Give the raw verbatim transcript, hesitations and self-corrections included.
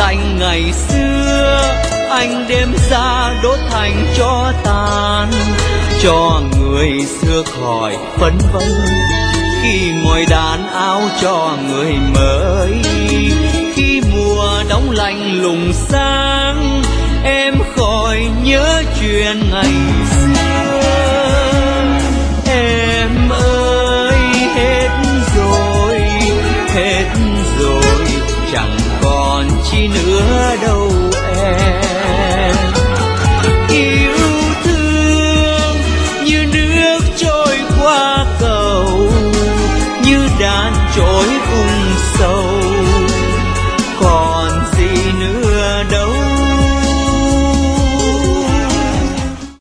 lạnh ngày xưa, anh đem ra đốt thành tro tàn, cho người xưa khỏi phấn vân khi ngồi đàn áo cho người mới. Khi mùa đông lạnh lùng sang, em khỏi nhớ chuyện ngày xưa. Em ơi hết rồi, hết rồi, chẳng còn chi nữa đâu em. Yêu thương như nước trôi